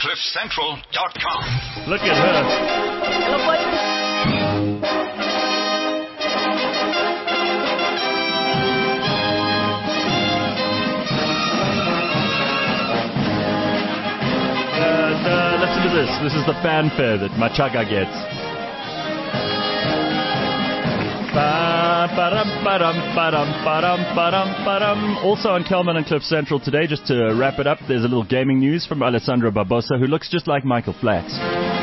CliffCentral.com. Look at her. Hello, boy. Listen to this. This is the fanfare that Machaga gets. Also on Kelman and Cliff Central today, just to wrap it up, there's a little gaming news from Alessandro Barbosa, who looks just like Michael Flax.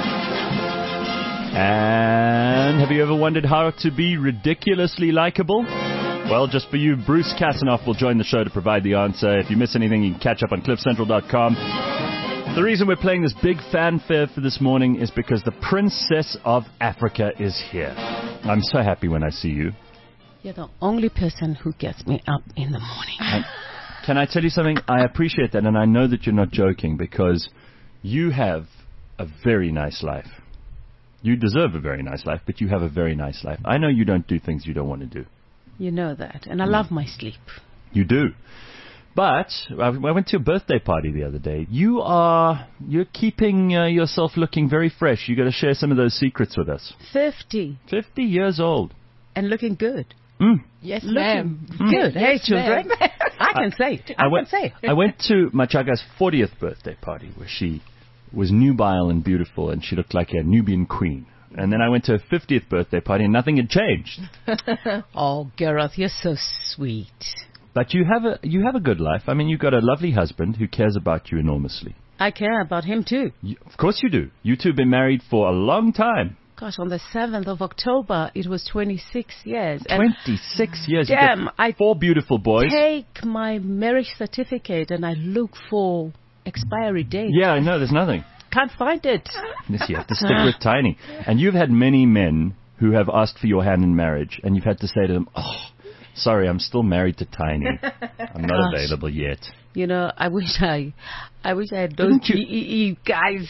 And have you ever wondered how to be ridiculously likable? Well, just for you, Bruce Kasanoff will join the show to provide the answer. If you miss anything, you can catch up on cliffcentral.com. The reason we're playing this big fanfare for this morning is because the Princess of Africa is here. I'm so happy when I see you. You're the only person who gets me up in the morning. Can I tell you something? I appreciate that, and I know that you're not joking, because you have a very nice life. You deserve a very nice life, but you have a very nice life. I know you don't do things you don't want to do. You know that, and I love my sleep. You do. But I went to a birthday party the other day. You're keeping yourself looking very fresh. You got to share some of those secrets with us. 50. 50 years old. And looking good. Yes, ma'am. Good. Hey, Yes, children. I can say it. I went to Machaga's 40th birthday party, where she was nubile and beautiful, and she looked like a Nubian queen. And then I went to her 50th birthday party, and nothing had changed. Oh, Gareth, you're so sweet. But you have a good life. I mean, you've got a lovely husband who cares about you enormously. I care about him, too. Of course you do. You two have been married for a long time. Gosh, on the 7th of October, it was 26 years. 26 years. Damn, I 4 beautiful boys. Take my marriage certificate and I look for expiry date. Yeah, I know. There's nothing. Can't find it. Yes, you have to stick with Tiny. And you've had many men who have asked for your hand in marriage, and you've had to say to them, "Oh, sorry, I'm still married to Tiny. I'm not available yet." You know, I wish I had those GEE guys.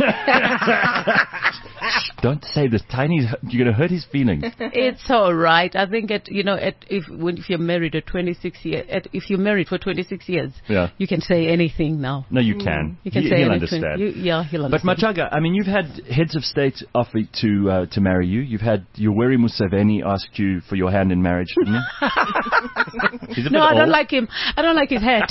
Don't say this. Tiny's, you're going to hurt his feelings. It's all right. I think if you're married at 26 years, if you're married for 26 years, you can say anything now. No, you can. You can say he'll anything. Understand. He'll understand. But Machaga, I mean, you've had heads of state offer to marry you. You've had Yoweri Museveni asked you for your hand in marriage, didn't you? No, I don't like him. I don't like his hat.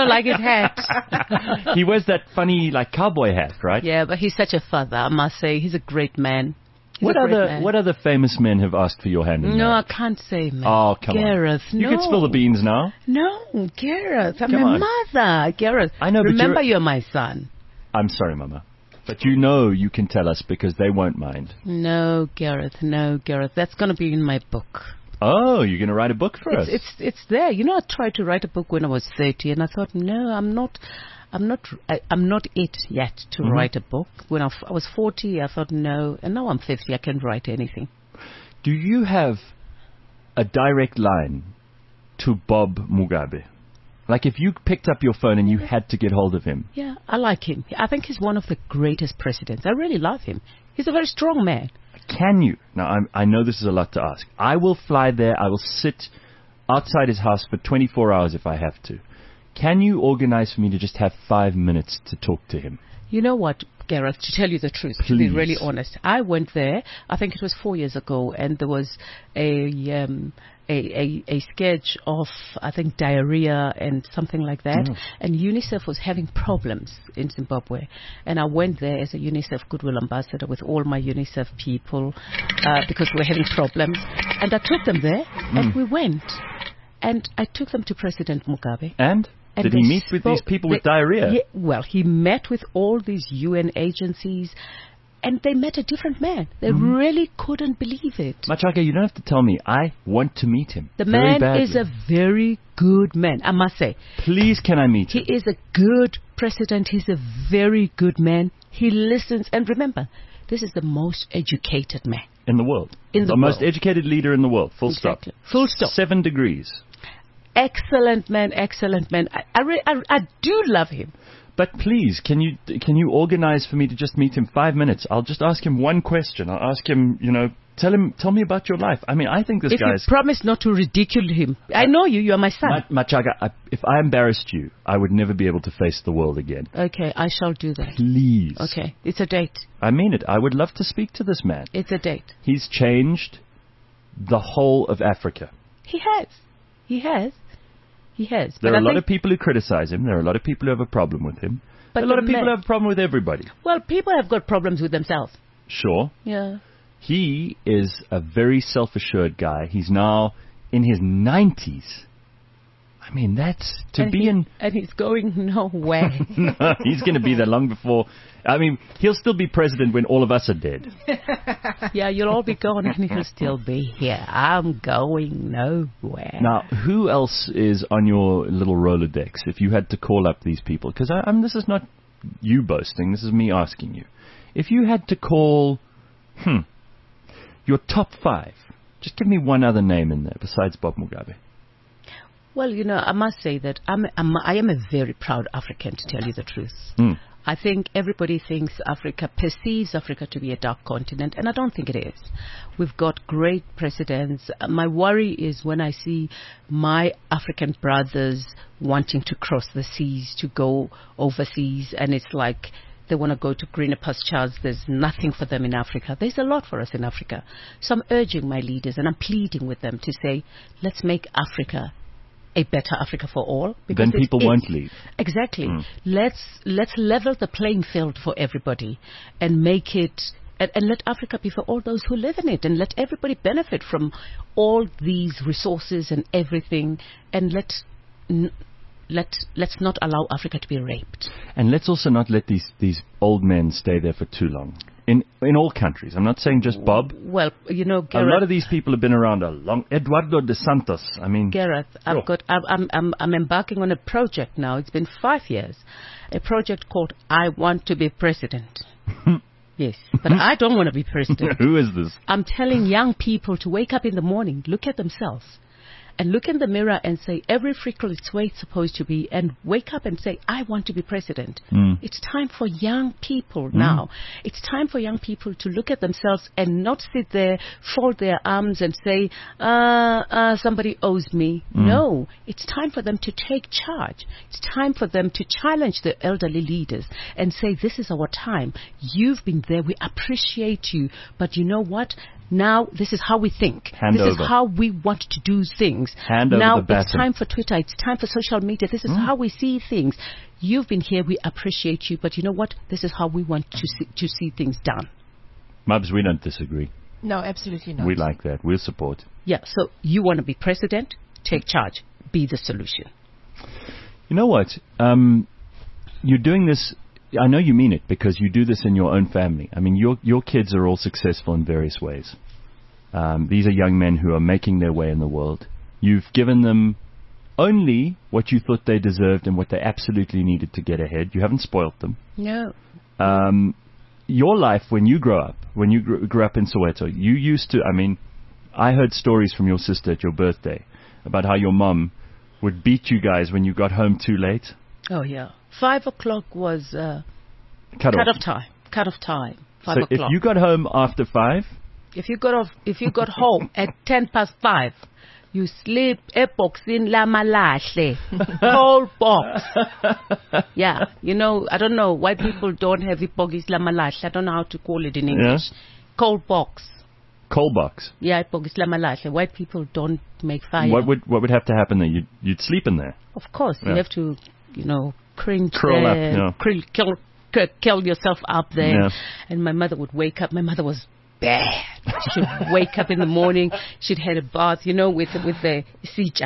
He wears that funny, cowboy hat, right? Yeah, but he's such a father, I must say. He's a great man. What other famous men have asked for your hand in marriage? No, I can't say, man. Oh, come Gareth, on. no. You can spill the beans now. No, Gareth, I'm your mother. Gareth, I know, remember you're my son. I'm sorry, Mama. But you know you can tell us because they won't mind. No, Gareth. That's going to be in my book. Oh, you're going to write a book for us? It's there. You know, I tried to write a book when I was 30, and I thought, no, I'm not it yet to write a book. When I was 40, I thought, no, and now I'm 50, I can write anything. Do you have a direct line to Bob Mugabe? Like if you picked up your phone and you had to get hold of him? Yeah, I like him. I think he's one of the greatest presidents. I really love him. He's a very strong man. Can you? Now, I know this is a lot to ask. I will fly there. I will sit outside his house for 24 hours if I have to. Can you organize for me to just have 5 minutes to talk to him? You know what, Gareth, to tell you the truth, to be really honest, I went there, I think it was 4 years ago, and there was a sketch of, I think, diarrhea and something like that. And UNICEF was having problems in Zimbabwe. And I went there as a UNICEF Goodwill Ambassador with all my UNICEF people because we were having problems. And I took them there, and we went. And I took them to President Mugabe. And did he meet with these people with diarrhea? Yeah, well, he met with all these UN agencies. And they met a different man. They really couldn't believe it. Machaga, you don't have to tell me. I want to meet him. The man is a very good man, I must say. Please, can I meet him? He is a good president. He's a very good man. He listens. And remember, this is the most educated man. In the world. The most educated leader in the world. Full stop. Full stop. 7 degrees. Excellent man, excellent man. I do love him. But please, can you organize for me to just meet him 5 minutes? I'll just ask him one question. I'll ask him, Tell me about your life. I mean, I think this If guy's... you promise not to ridicule him. I know you. You are my son. Machaga, if I embarrassed you, I would never be able to face the world again. Okay, I shall do that. Please. Okay, it's a date. I mean it. I would love to speak to this man. It's a date. He's changed the whole of Africa. He has. There are a lot of people who criticize him. There are a lot of people who have a problem with him. But a lot of people have a problem with everybody. Well, people have got problems with themselves. Sure. Yeah. He is a very self-assured guy. He's now in his 90s. I mean, that's to be in... And he's going nowhere. No, he's going to be there long before... I mean, he'll still be president when all of us are dead. Yeah, you'll all be gone and he'll still be here. I'm going nowhere. Now, who else is on your little Rolodex if you had to call up these people? Because this is not you boasting. This is me asking you. If you had to call... your top 5. Just give me one other name in there besides Bob Mugabe. Well, I must say that I am a very proud African, to tell you the truth. I think everybody perceives Africa to be a dark continent, and I don't think it is. We've got great presidents. My worry is when I see my African brothers wanting to cross the seas, to go overseas, and it's like... they want to go to greener pastures. There's nothing for them in Africa. There's a lot for us in Africa. So I'm urging my leaders and I'm pleading with them to say, let's make Africa a better Africa for all. Then people won't leave. Exactly. Let's level the playing field for everybody and make it... And let Africa be for all those who live in it, and let everybody benefit from all these resources and everything. And let's not allow Africa to be raped. And let's also not let these old men stay there for too long. In all countries. I'm not saying just Bob. Well, Gareth, a lot of these people have been around a long... Eduardo de Santos, I mean... Gareth, I'm embarking on a project now. It's been 5 years. A project called I Want to Be President. Yes, but I don't want to be president. Who is this? I'm telling young people to wake up in the morning, look at themselves, and look in the mirror and say, every freckle is where it's supposed to be, and wake up and say, I want to be president. It's time for young people now. It's time for young people to look at themselves and not sit there, fold their arms and say, somebody owes me. No, it's time for them to take charge. It's time for them to challenge the elderly leaders and say, this is our time. You've been there. We appreciate you. But you know what? Now, this is how we think. This is how we want to do things. Now, it's time for Twitter. It's time for social media. This is how we see things. You've been here. We appreciate you. But you know what? This is how we want to see things done. Mubs, we don't disagree. No, absolutely not. We like that. We'll support. Yeah, so you want to be president? Take charge. Be the solution. You know what? You're doing this... I know you mean it, because you do this in your own family. I mean, your kids are all successful in various ways. These are young men who are making their way in the world. You've given them only what you thought they deserved and what they absolutely needed to get ahead. You haven't spoilt them. No. Your life, when you grew up in Soweto, you used to... I mean, I heard stories from your sister at your birthday about how your mom would beat you guys when you got home too late. Oh, yeah. 5 o'clock was cut off time. 5 so o'clock. If you got home after 5, if you got home at 5:10, you sleep eboxini lamalahle, whole box. Yeah, I don't know why people don't have ibhokisi lamalahle. I don't know how to call it in English. Yeah. Cold box. Coal box. Yeah, ibhokisi lamalahle. White people don't make fire. What would have to happen there? You'd sleep in there. Of course, you have to, cringe curl there, up, curl yourself up there. Yeah. And my mother would wake up. My mother was bad. She'd wake up in the morning. She'd had a bath, with the sija,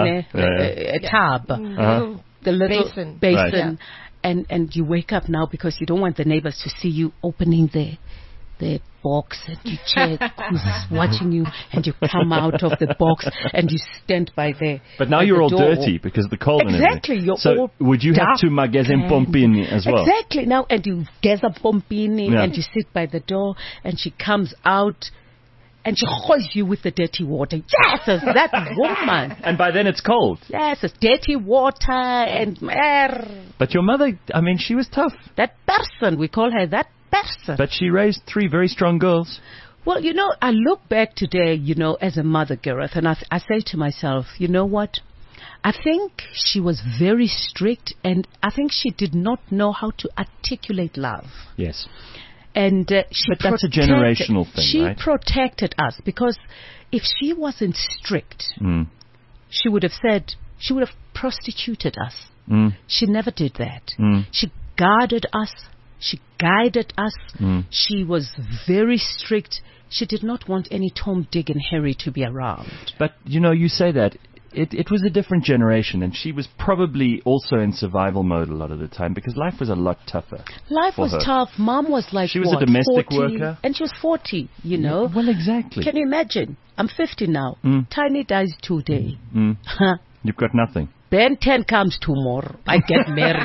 a tub, the little basin. Right. Yeah. And you wake up now because you don't want the neighbors to see you opening the box, and you check who's watching you, and you come out of the box and you stand by there. But now you're all dirty because of the cold and everything. Exactly, you're so all would you have to magazine pompini as well? Exactly, now, and you geza pompini and you sit by the door, and she comes out and she hoys you with the dirty water. Yes, it's that woman. And by then it's cold. Yes, it's dirty water and... But your mother, I mean, she was tough. That person, we call her that person. But she raised 3 very strong girls. Well, I look back today, as a mother, Gareth, and I say to myself, you know what? I think she was very strict, and I think she did not know how to articulate love. Yes. And but that's a generational thing, she right? She protected us, because if she wasn't strict, she would have prostituted us. She never did that. She guarded us. She guided us. She was very strict. She did not want any Tom, Dick, and Harry to be around. But, you say that. It was a different generation, and she was probably also in survival mode a lot of the time, because life was a lot tougher. Life was tough. Mom was like, she was a domestic 40, worker. And she was 40, Yeah, well, exactly. Can you imagine? I'm 50 now. Tiny dies today. You've got nothing. Ben 10 comes tomorrow. I get married.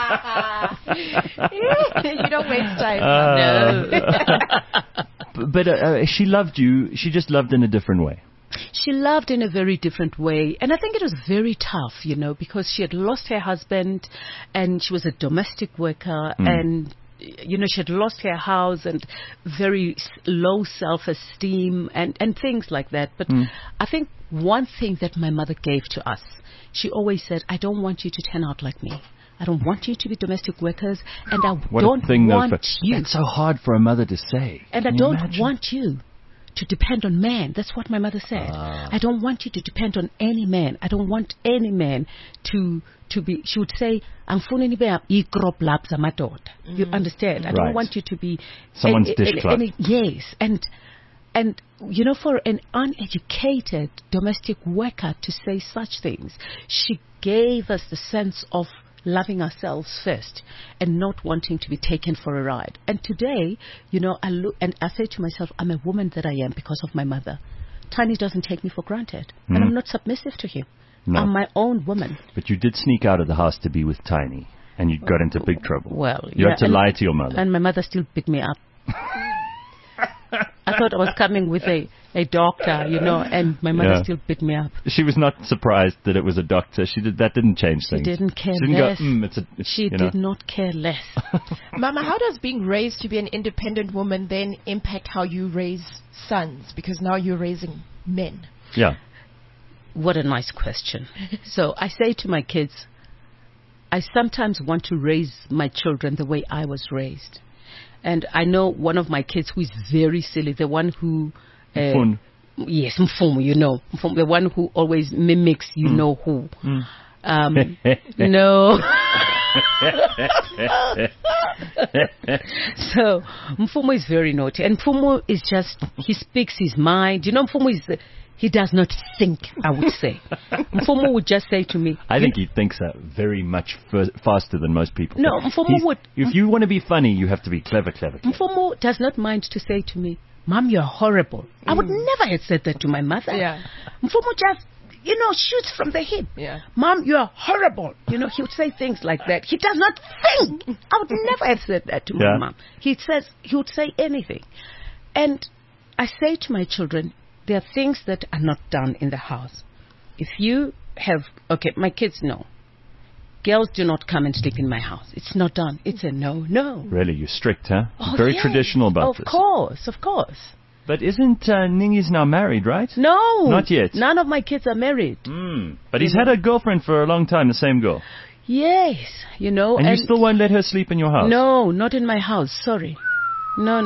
You don't waste time. No. But she loved you. She just loved in a different way. She loved in a very different way. And I think it was very tough, because she had lost her husband, and she was a domestic worker, and she had lost her house, and very low self-esteem and things like that. But I think one thing that my mother gave to us, she always said, I don't want you to turn out like me. I don't want you to be domestic workers, and I don't want you. It's so hard for a mother to say. And I don't want you to depend on man. That's what my mother said. I don't want you to depend on any man. I don't want any man to be. She would say, you understand? I don't want you to be someone's dish clerk. Yes, and for an uneducated domestic worker to say such things, she gave us the sense of loving ourselves first and not wanting to be taken for a ride. And today, I look and I say to myself, I'm a woman that I am because of my mother. Tiny doesn't take me for granted, and I'm not submissive to him. No. I'm my own woman. But you did sneak out of the house to be with Tiny, and you got into big trouble. Well, you had to lie to your mother. And my mother still picked me up. I thought I was coming with a doctor, and my mother still picked me up. She was not surprised that it was a doctor. That didn't change things. She didn't care less. She did not care less. Mama, how does being raised to be an independent woman then impact how you raise sons? Because now you're raising men. Yeah. What a nice question. So I say to my kids, I sometimes want to raise my children the way I was raised. And I know one of my kids who is very silly, the one who... yes, Mfumu, Mfumu, the one who always mimics who. No. So, Mfumu is very naughty. And Mfumu is just, he speaks his mind. Mfumu is... he does not think, I would say. Mfumu would just say to me... I think he thinks very much faster than most people. No, Mfumu would... If you want to be funny, you have to be clever. Mfumu does not mind to say to me, Mom, you're horrible. I would never have said that to my mother. Yeah. Mfumu just, shoots from the hip. Yeah. Mom, you're horrible. He would say things like that. He does not think. I would never have said that to my mom. He would say anything. And I say to my children, there are things that are not done in the house. If you have... Okay, my kids know. Girls do not come and sleep in my house. It's not done. It's a no. Really? You're strict, huh? Oh, very traditional about this. Of course. But isn't Ningi's now married, right? No. Not yet. None of my kids are married. But he's had a girlfriend for a long time, the same girl. Yes, And you still won't let her sleep in your house? No, not in my house. Sorry. No.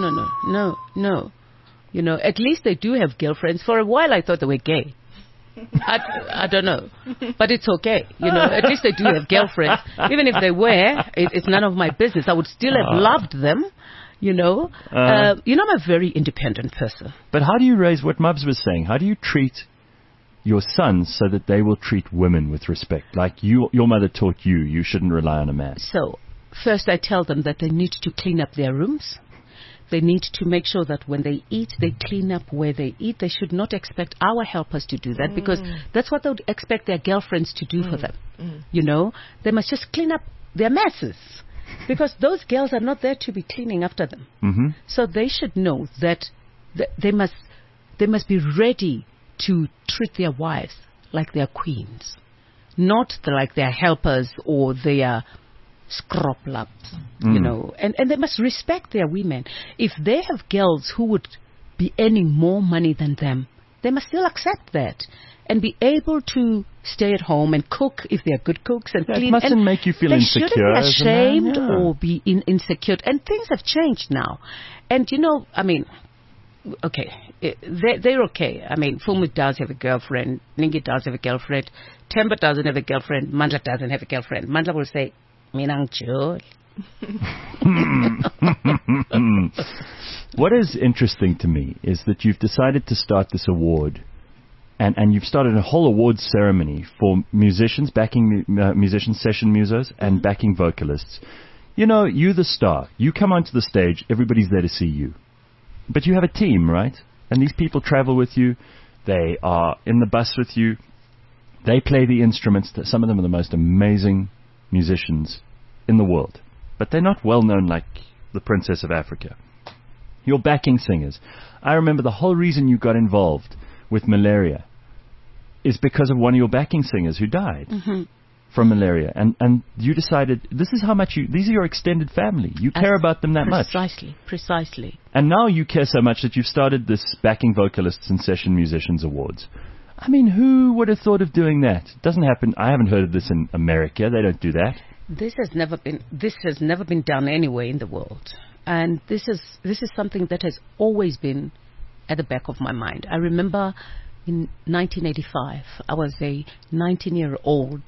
At least they do have girlfriends. For a while, I thought they were gay. I don't know. But it's okay. At least they do have girlfriends. Even if they were, it's none of my business. I would still have loved them. I'm a very independent person. But how do you raise what Mubs was saying? How do you treat your sons so that they will treat women with respect? Like your mother taught you shouldn't rely on a man. So, first I tell them that they need to clean up their rooms. They need to make sure that when they eat, they clean up where they eat. They should not expect our helpers to do that because that's what they would expect their girlfriends to do for them. They must just clean up their messes because those girls are not there to be cleaning after them. So they should know that they must be ready to treat their wives like their queens, not like their helpers or their scroplaps, and they must respect their women. If they have girls who would be earning more money than them, they must still accept that and be able to stay at home and cook if they're good cooks and clean. It mustn't and make you feel they insecure. shouldn't be ashamed Yeah. or be insecure. And things have changed now. And, I mean, okay, they're okay. I mean, Fumu does have a girlfriend. Ningi does have a girlfriend. Temba doesn't have a girlfriend. Mandla doesn't have a girlfriend. Mandla will say, Minang Joel. What is interesting to me is that you've decided to start this award, and you've started a whole awards ceremony for musicians, backing musicians, session musos, and backing vocalists. You're the star. You come onto the stage, everybody's there to see you. But you have a team, right? And these people travel with you. They are in the bus with you. They play the instruments. Some of them are the most amazing musicians in the world. But they're not well known like the Princess of Africa. Your backing singers. I remember the whole reason you got involved with malaria is because of one of your backing singers who died from malaria. And you decided, these are your extended family. You care about them that much. Precisely. And now you care so much that you've started this Backing Vocalists and Session Musicians Awards. I mean, who would have thought of doing that? It doesn't happen. I haven't heard of this in America. They don't do that. This has never been done anywhere in the world. And this is something that has always been at the back of my mind. I remember in 1985, I was a 19-year-old,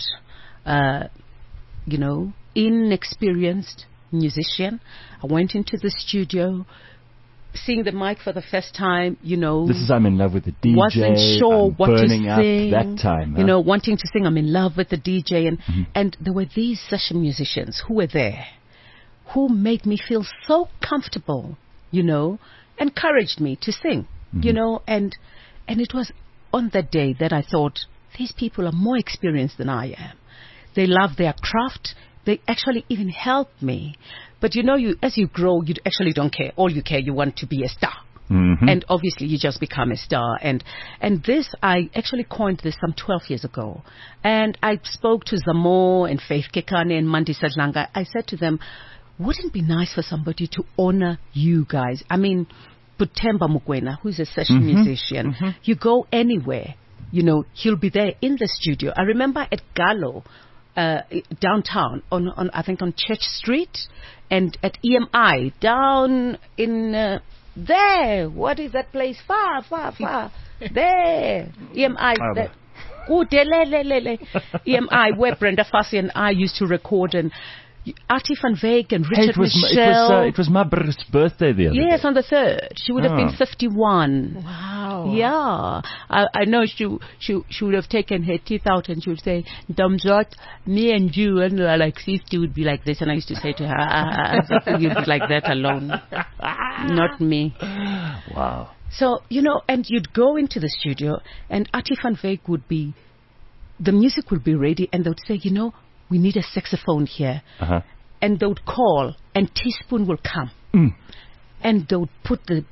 inexperienced musician. I went into the studio, seeing the mic for the first time, This is I'm in love with the DJ. Wasn't sure I'm what to burning sing. Up that time. Huh? Wanting to sing I'm in love with the DJ. And there were these session musicians who were there, who made me feel so comfortable, encouraged me to sing, and it was on that day that I thought, these people are more experienced than I am. They love their craft. They actually even help me. But as you grow, you actually don't care. All you care, you want to be a star. And obviously you just become a star. And this, I actually coined this some 12 years ago. And I spoke to Zamo and Faith Kekane and Mandi Sadlanga. I said to them, wouldn't it be nice for somebody to honor you guys? I mean, Butemba Mukwena, who's a session musician, you go anywhere, he'll be there in the studio. I remember at Gallo, downtown, on I think on Church Street, and at EMI, down in there. What is that place? Far. There. EMI. EMI, where Brenda Fassie and I used to record, and Artie van Wyk and Richard Michelle. It was my birthday the other day. Yes, on the 3rd. She would have been 51. Wow. Yeah. I know she would have taken her teeth out and she would say, Domzot, me and you, and like 50 would be like this. And I used to say to her, you'd be like that alone. Not me. Wow. So, and you'd go into the studio and Artie van Wyk the music would be ready and they would say, we need a saxophone here. And they would call, and Teaspoon will come. And they would put and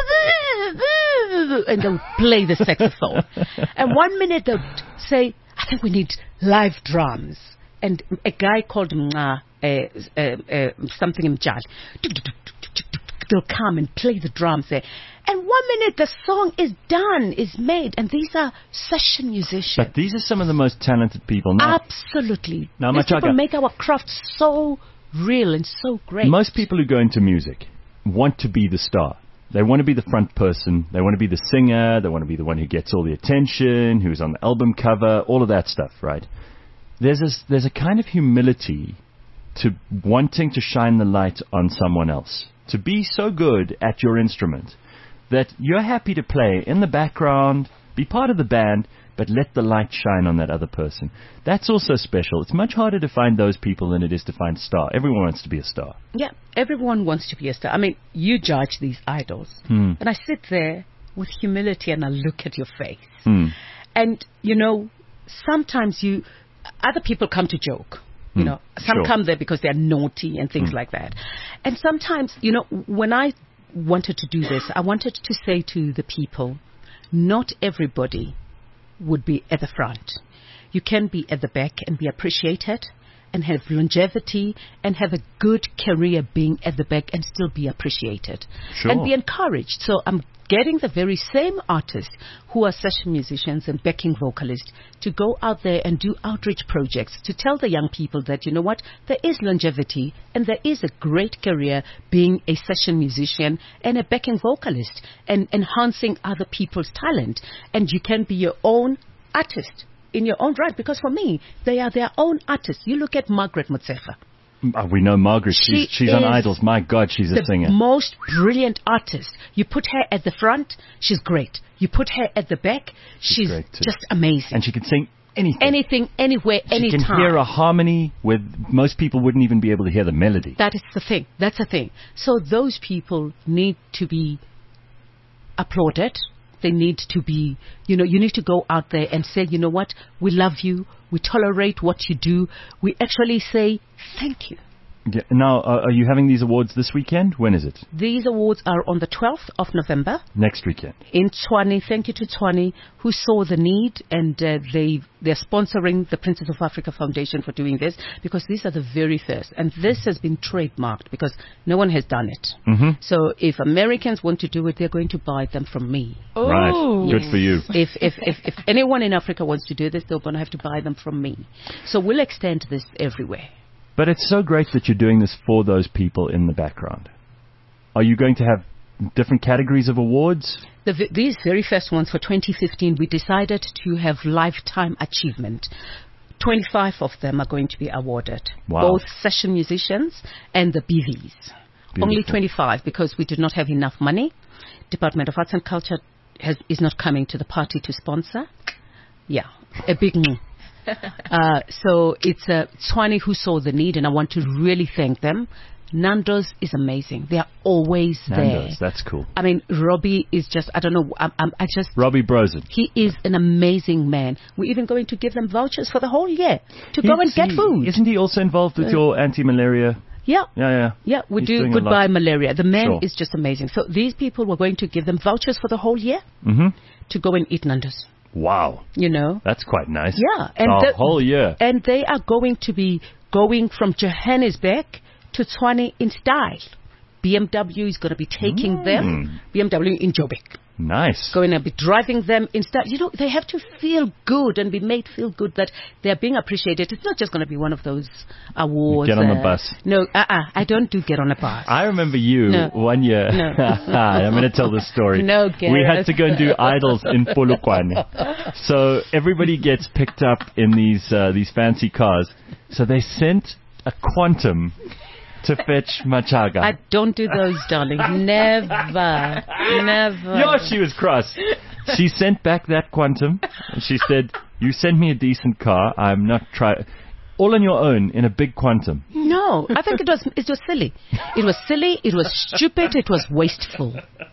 they would play the saxophone. And 1 minute they would say, I think we need live drums. And a guy called something Mjali, they'll come and play the drums there. And 1 minute the song is done, is made, and these are session musicians. But these are some of the most talented people. Now, absolutely. Now, these people make our craft so real and so great. Most people who go into music want to be the star. They want to be the front person. They want to be the singer. They want to be the one who gets all the attention, who's on the album cover, all of that stuff, right? There's a kind of humility to wanting to shine the light on someone else, to be so good at your instrument that you're happy to play in the background, be part of the band, but let the light shine on that other person. That's also special. It's much harder to find those people than it is to find a star. Everyone wants to be a star. Yeah, everyone wants to be a star. I mean, you judge these idols. And I sit there with humility and I look at your face. And, sometimes other people come to joke. Some come there because they're naughty and things like that. And sometimes, when I wanted to do this, I wanted to say to the people, not everybody would be at the front. You can be at the back and be appreciated and have longevity and have a good career being at the back and still be appreciated and be encouraged. So I'm getting the very same artists who are session musicians and backing vocalists to go out there and do outreach projects to tell the young people that, you know what, there is longevity and there is a great career being a session musician and a backing vocalist and enhancing other people's talent. And you can be your own artist in your own right, because for me, they are their own artists. You look at Margaret Motshekga. We know Margaret. She's on Idols. My God, she's a singer. The most brilliant artist. You put her at the front, she's great. You put her at the back, she's just amazing. And she can sing anything. Anything, anywhere, anytime. She can hear a harmony where most people wouldn't even be able to hear the melody. That is the thing. That's the thing. So those people need to be applauded. They need to be, you need to go out there and say, you know what, we love you, we tolerate what you do, we actually say thank you. Yeah. Now, are you having these awards this weekend? When is it? These awards are on the 12th of November. Next weekend. In Tshwane. Thank you to Tshwane, who saw the need, and they're sponsoring the Princess of Africa Foundation for doing this, because these are the very first. And this has been trademarked because no one has done it. Mm-hmm. So if Americans want to do it, they're going to buy them from me. Oh. Right. Good for you. If anyone in Africa wants to do this, they're going to have to buy them from me. So we'll extend this everywhere. But it's so great that you're doing this for those people in the background. Are you going to have different categories of awards? These very first ones for 2015, we decided to have lifetime achievement. 25 of them are going to be awarded. Wow. Both session musicians and the BVs. Beautiful. Only 25 because we did not have enough money. Department of Arts and Culture is not coming to the party to sponsor. Yeah, a big no. So it's Tshwane who saw the need, and I want to really thank them. Nando's is amazing. They are always Nando's, there. That's cool. I mean, Robbie is just, I don't know, Robbie Brosen. He is an amazing man. We're even going to give them vouchers for the whole year to go and get food. Isn't he also involved with your anti-malaria? Yeah. Yeah, we do Goodbye Malaria. The man is just amazing. So these people were going to give them vouchers for the whole year to go and eat Nando's. Wow. That's quite nice. Yeah. And the whole year. And they are going to be going from Johannesburg to Tshwane in style. BMW is going to be taking them. BMW in Joburg. Nice. Going to be driving them in style. They have to feel good and be made feel good that they're being appreciated. It's not just going to be one of those awards. Get on the bus. No, I don't do get on a bus. I remember you one year. No. I'm going to tell this story. No, Gareth. We had to go and do Idols in Polokwane. So everybody gets picked up in these fancy cars. So they sent a Quantum to fetch Machaga. I don't do those, darling. Never. Yeah, she was cross. She sent back that Quantum. And she said, you sent me a decent car. I'm not trying. All on your own in a big Quantum. No, I think it was silly. It was silly. It was stupid. It was wasteful.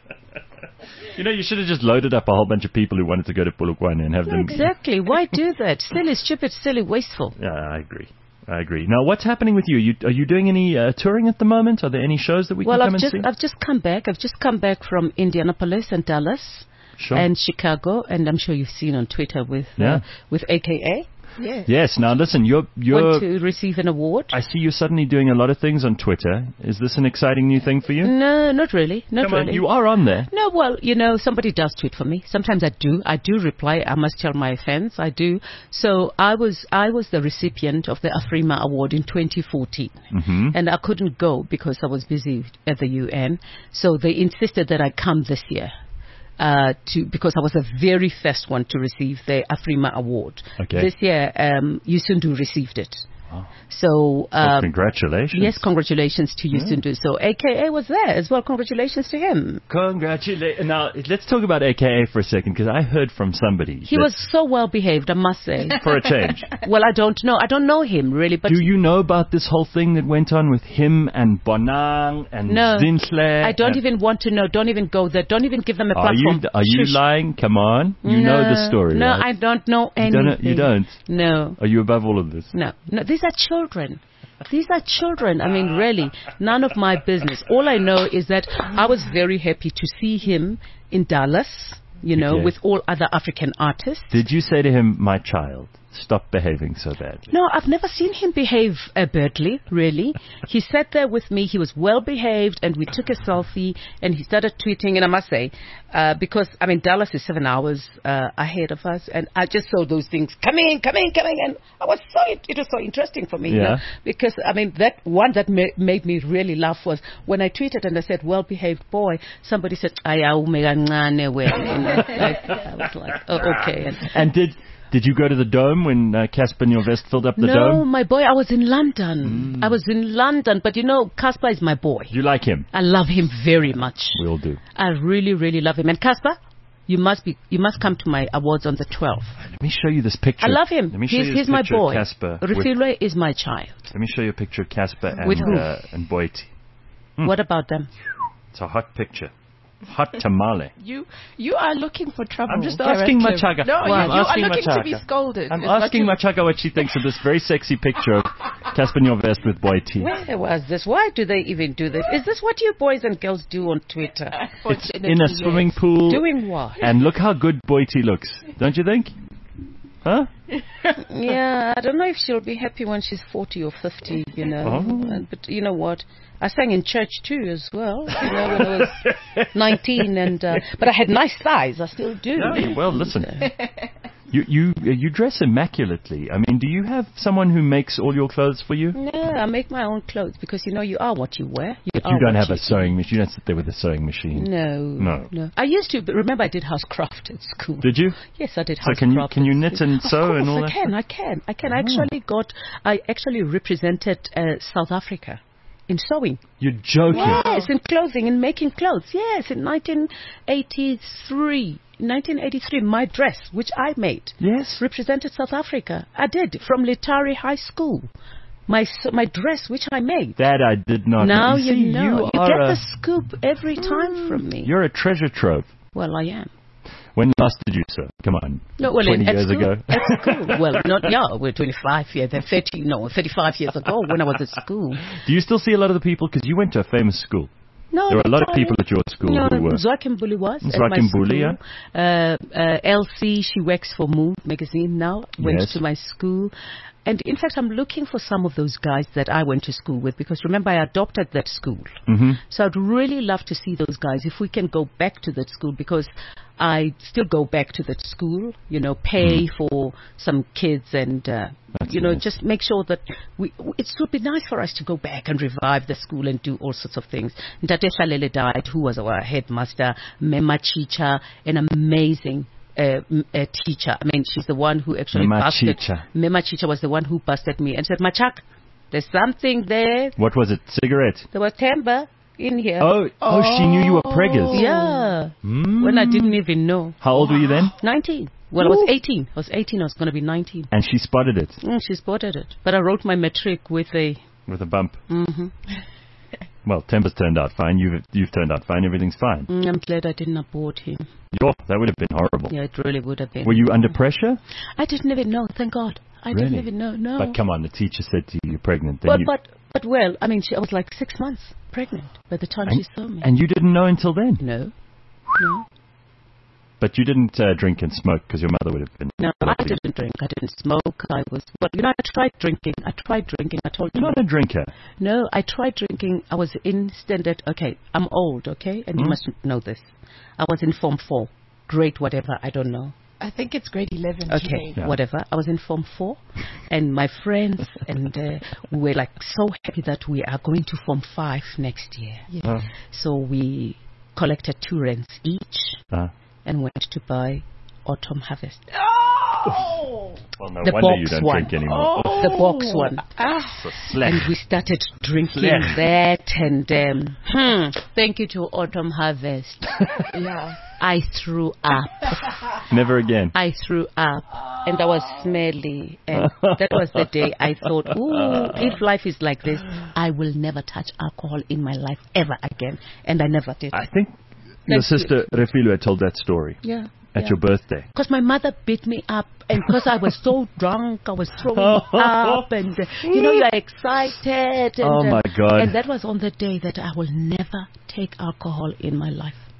You should have just loaded up a whole bunch of people who wanted to go to Polokwane and have them. Exactly. Why do that? Silly, stupid, silly, wasteful. Yeah, I agree. Now, what's happening with you? Are you doing any touring at the moment? Are there any shows that we can come and see? I've just come back. I've just come back from Indianapolis and Dallas and Chicago, and I'm sure you've seen on Twitter with AKA. Yes. Now, listen, you're want to receive an award. I see you're suddenly doing a lot of things on Twitter. Is this an exciting new thing for you? No, not really. Come on, you are on there. No, well, somebody does tweet for me. Sometimes I do. I do reply. I must tell my fans. I do. So I was the recipient of the Afrima Award in 2014, and I couldn't go because I was busy at the UN. So they insisted that I come this year. Because I was the very first one to receive the Afrima Award. Okay. This year, Yusundu received it. Wow. So, congratulations. Yes, congratulations to Yusundu. So, AKA was there as well. Congratulations to him. Congratulations. Now, let's talk about AKA for a second, because I heard from somebody. He was so well behaved, I must say. For a change. Well, I don't know. I don't know him, really. But do you know about this whole thing that went on with him and Bonang and Zinhle? I don't even want to know. Don't even go there. Don't even give them a platform. Are you lying? Come on. You know the story, No, right? I don't know anything. You don't? No. Are you above all of this? No, these are children. These are children. I mean, really, none of my business. All I know is that I was very happy to see him in Dallas, with all other African artists. Did you say to him, my child? stop behaving so badly? No, I've never seen him behave badly, really. He sat there with me. He was well behaved, and we took a selfie, and he started tweeting. And I must say, because, I mean, Dallas is 7 hours ahead of us, and I just saw those things coming, and it was so interesting for me, you know, because, I mean, that one that made me really laugh was when I tweeted and I said, well-behaved boy, somebody said, I was like, oh, okay. And did you go to the Dome when Casper Nyovest filled up the Dome? No, my boy, I was in London. I was in London, but you know, Casper is my boy. You like him? I love him very much. We all do. I really, really love him. And Casper, you must come to my awards on the 12th. Let me show you this picture. I love him. Let me show you this he's my picture boy. Of Casper. Refilwe is my child. Let me show you a picture of Casper and Boiti. What about them? It's a hot picture. Hot tamale. You are looking for trouble. I'm just asking Machaga. No, well, you are looking to be scolded. I'm asking Machaga what she thinks of this very sexy picture of Casper Nyovest with Boiti. Where was this? Why do they even do this? Is this what you boys and girls do on Twitter? It's in a swimming pool. Doing what? And look how good Boiti looks. Don't you think? Huh? Yeah, I don't know if she'll be happy when she's 40 or 50, you know. Oh. But you know what? I sang in church too as well, you know, when I was 19. But I had nice thighs. I still do. No, well, listen. You dress immaculately. I mean, do you have someone who makes all your clothes for you? No, I make my own clothes because, you know, you are what you wear. But you don't have a sewing machine. You don't sit there with a sewing machine. No. I used to, but remember I did housecraft at school. Did you? Yes, I did housecraft. So can you knit and sew and all that? I can. I actually represented South Africa in sewing. You're joking? Yes, in clothing, in making clothes. Yes, in 1983, my dress, which I made, represented South Africa. I did, from Letari High School. My dress, which I made. That I did not know. Now you know. You get the scoop every time from me. You're a treasure trove. Well, I am. When last did you sew? Come on. No, well, 20 years ago. At school. Well, we're 25 years, 35 years ago when I was at school. Do you still see a lot of the people? Because you went to a famous school. No, there were a lot of people at your school who were. Zwakambuli was at my school. Elsie, she works for Move magazine now, went to my school. And in fact, I'm looking for some of those guys that I went to school with because remember, I adopted that school. So I'd really love to see those guys if we can go back to that school because I still go back to that school, you know, pay for some kids and, you know, just make sure that it would be nice for us to go back and revive the school and do all sorts of things. Ntate Shalele died, who was our headmaster, Mema Chicha, an amazing a teacher. I mean, she's the one who actually busted. Mema Chicha was the one who busted me and said, Machak, there's something there. What was it? Cigarette? There was timber in here. Oh, she knew you were preggers. Yeah. When I didn't even know. How old were you then? 19. Well, I was 18. I was 18. I was going to be 19. And she spotted it? She spotted it. But I wrote my matric with a bump. Well, Temper's turned out fine. You've turned out fine. Everything's fine. I'm glad I didn't abort him. That would have been horrible. Yeah, it really would have been. Were you under pressure? I didn't even know. Thank God. I didn't even know. No. But come on, the teacher said to you, you're pregnant. But well, I mean, I was like 6 months pregnant by the time she saw me. And you didn't know until then? No. But you didn't drink and smoke because your mother would have been. No, I didn't drink. I didn't smoke. I tried drinking. I told you. You're not a drinker. No, I tried drinking. I was in standard. Okay, I'm old. Okay, and you must know this. I was in Form 4, grade whatever. I don't know. I think it's grade 11. Okay, whatever. I was in Form 4, and my friends and we were like so happy that we are going to Form 5 next year. Yeah. So we collected 2 rands each. And went to buy Autumn Harvest. Oh! Well, no wonder you don't drink anymore. The box one. And we started drinking that and thank you to Autumn Harvest. I threw up. Never again. I threw up. And I was smelly. And that was the day I thought, if life is like this, I will never touch alcohol in my life ever again. And I never did. I think your sister Refilwe told that story at your birthday. Because my mother beat me up, and because I was so drunk, I was throwing up, and you're excited. And, oh my God! And that was on the day that I will never take alcohol in my life.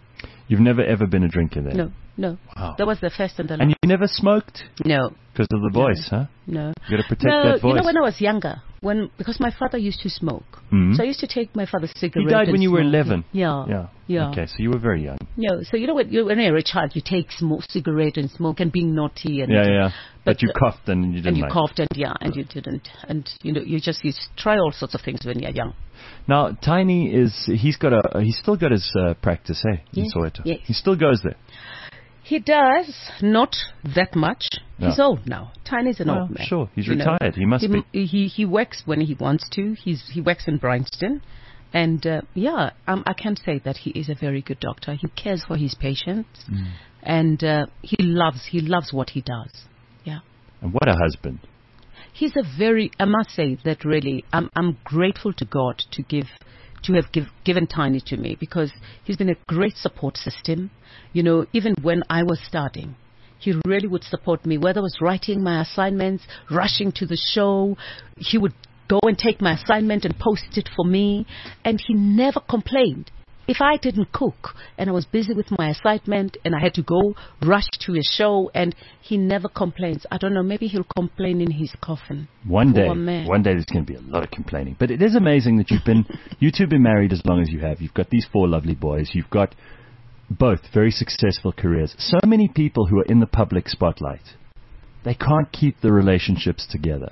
You've never ever been a drinker then? No, no. Wow. That was the first and the last. And you never smoked? No. Because of the voice, huh? No. You got to protect that voice. You know, when I was younger, because my father used to smoke, Mhm. so I used to take my father's cigarette. He died and when you were smoke. 11. Yeah. Okay, so you were very young. No, so you know when you're a child, you take cigarette and smoke and being naughty and Yeah. But you the- coughed and you didn't. and you like it. coughed and you didn't, and you know you try all sorts of things when you're young. Now, Tiny he's still got his practice, in Yes, Soweto. yes. He still goes there. He does not that much. Yeah. He's old now. Tiny's an old man. Sure, he's you know. retired. He must be. He works when he wants to. He works in Bryanston, and I can say that he is a very good doctor. He cares for his patients, and he loves what he does. Yeah. And what a husband. He's I must say that really, I'm grateful to God to have given Tiny to me, because he's been a great support system. You know, even when I was starting, he really would support me, whether I was writing my assignments, rushing to the show. He would go and take my assignment and post it for me, and he never complained. If I didn't cook and I was busy with my assignment and I had to go rush to a show, and he never complains. I don't know, maybe he'll complain in his coffin. One day Man. there's going to be a lot of complaining. But it is amazing that you two have been married as long as you have. You've got these 4 lovely boys. You've got both very successful careers. So many people who are in the public spotlight, they can't keep the relationships together.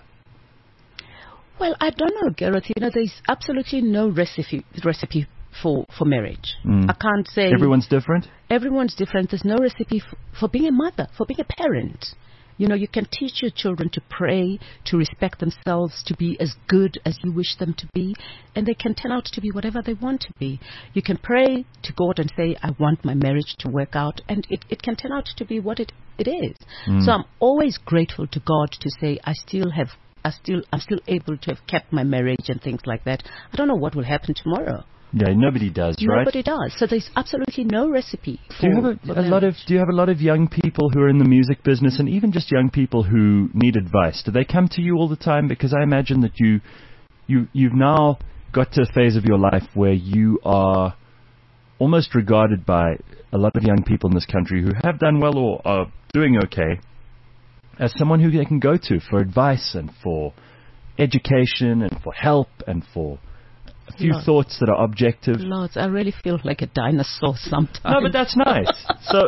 Well, I don't know, Gareth. You know, there's absolutely no recipe for marriage. I can't say... Everyone's different? Everyone's different. There's no recipe for being a mother, for being a parent. You know, you can teach your children to pray, to respect themselves, to be as good as you wish them to be, and they can turn out to be whatever they want to be. You can pray to God and say, I want my marriage to work out, and it can turn out to be what it is. So I'm always grateful to God to say I'm still able to have kept my marriage and things like that. I don't know what will happen tomorrow. Yeah, nobody does, right? Nobody does. So there's absolutely no recipe. Do you have a lot of young people who are in the music business, and even just young people who need advice? Do they come to you all the time? Because I imagine that you've now got to a phase of your life where you are almost regarded by a lot of young people in this country who have done well or are doing okay as someone who they can go to for advice and for education and for help and for a few thoughts that are objective. Lords, I really feel like a dinosaur sometimes. No, but that's nice. So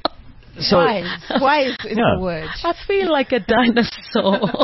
Wise is the word. I feel like a dinosaur.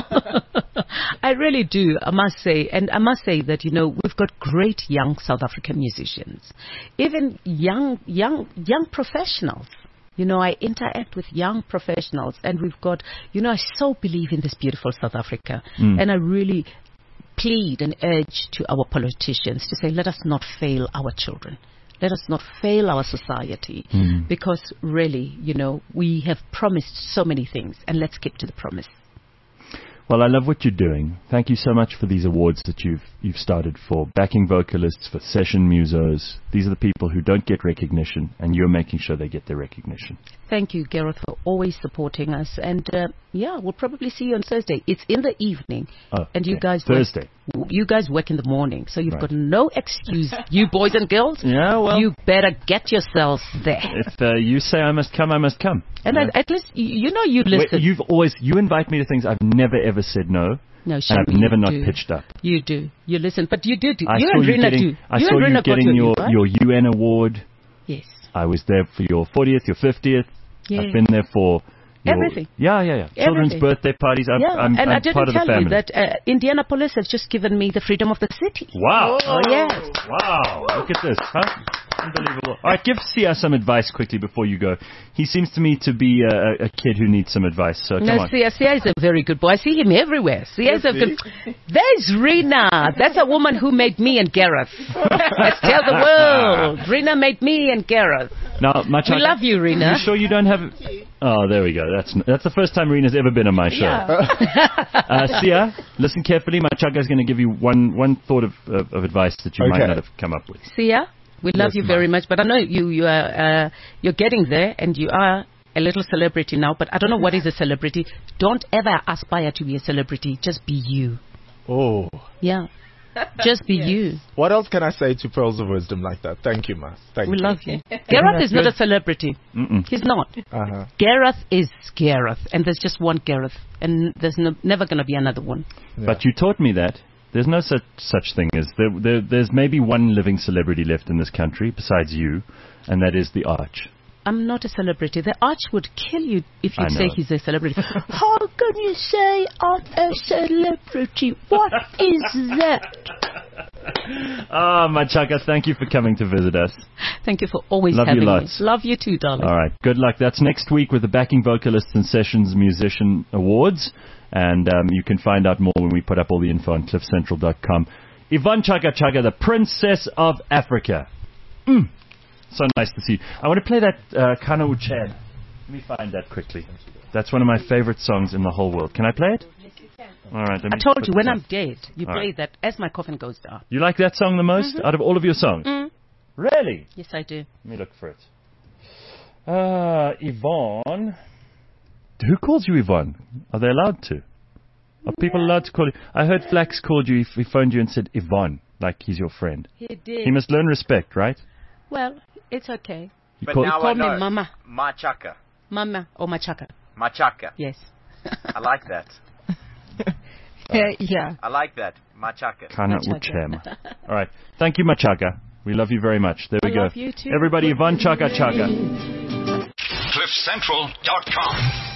I really do, I must say. And I must say that, you know, we've got great young South African musicians. Even young professionals. You know, I interact with young professionals, and we've got, you know, I so believe in this beautiful South Africa. And I really plead and urge to our politicians to say, let us not fail our children. Let us not fail our society, because really, you know, we have promised so many things, and let's keep to the promise. Well, I love what you're doing. Thank you so much for these awards that you've started for backing vocalists, for session musos. These are the people who don't get recognition, and you're making sure they get their recognition. Thank you, Gareth, for always supporting us. And we'll probably see you on Thursday. It's in the evening, and you guys Thursday. You guys work in the morning, so you've got no excuse. You boys and girls, you better get yourselves there. If you say I must come, I must come. And at least you know you listen. You invite me to things. I've never ever said no. No, and I've never not pitched up. You do. You listen, but you do. I saw you getting your UN award. Yes. I was there for your 40th, your 50th. Yes. I've been there for everything. Yeah. Children's birthday parties. I'm I didn't part of the tell family. you that Indianapolis has just given me the freedom of the city. Wow. Oh, yes. Wow. Look at this, huh? Unbelievable. All right, give Sia some advice quickly before you go. He seems to me to be a kid who needs some advice. So come on. Sia is a very good boy. I see him everywhere. There's Rena. That's a woman who made me and Gareth. Let's tell the world. Rena made me and Gareth. Now, we love you, Rena. You sure you don't have... Oh, there we go. That's the first time Rena's ever been on my show. Yeah. Sia, listen carefully. Machaga is going to give you one thought of advice that you might not have come up with. Sia, we love you very much, but I know you're getting there, and you are a little celebrity now, but I don't know what is a celebrity. Don't ever aspire to be a celebrity. Just be you. Oh. Yeah. Just be you. What else can I say to Pearls of Wisdom like that? Thank you, Ma. Thank We you. love you. Gareth is not a celebrity. He's not. Uh-huh. Gareth is Gareth, and there's just one Gareth, and there's never going to be another one. Yeah. But you taught me that. There's no such thing as... there's maybe one living celebrity left in this country besides you, and that is the Arch. I'm not a celebrity. The Arch would kill you if you I say know. he's a celebrity. How can you say I'm a celebrity? What is that? Machaka, thank you for coming to visit us. Thank you for always Love you having me. lots. Love you too, darling. All right, good luck. That's next week with the Backing Vocalists and Sessions Musician Awards. And you can find out more when we put up all the info on cliffcentral.com. Yvonne Chaka Chaka, the Princess of Africa. So nice to see you. I want to play that Kana Uchad. Let me find that quickly. That's one of my favorite songs in the whole world. Can I play it? Yes, you can. All right. I told you, when I'm dead, you All play right. that as my coffin goes down. You like that song the most out of all of your songs? Really? Yes, I do. Let me look for it. Yvonne. Who calls you Yvonne? Are they allowed to? Are people allowed to call you? I heard Flax called you, he phoned you and said Yvonne, like he's your friend. He did. He must learn respect, right? Well, it's okay. You But call, now call I me know. Mama. Machaka. Mama or Machaka. Machaka. Yes. I like that. Yeah. I like that. Machaka. Kana Machaka. Uchema. All right. Thank you, Machaka. We love you very much. There we I go. love you too. Everybody, Yvonne Chaka Chaka. CliffCentral.com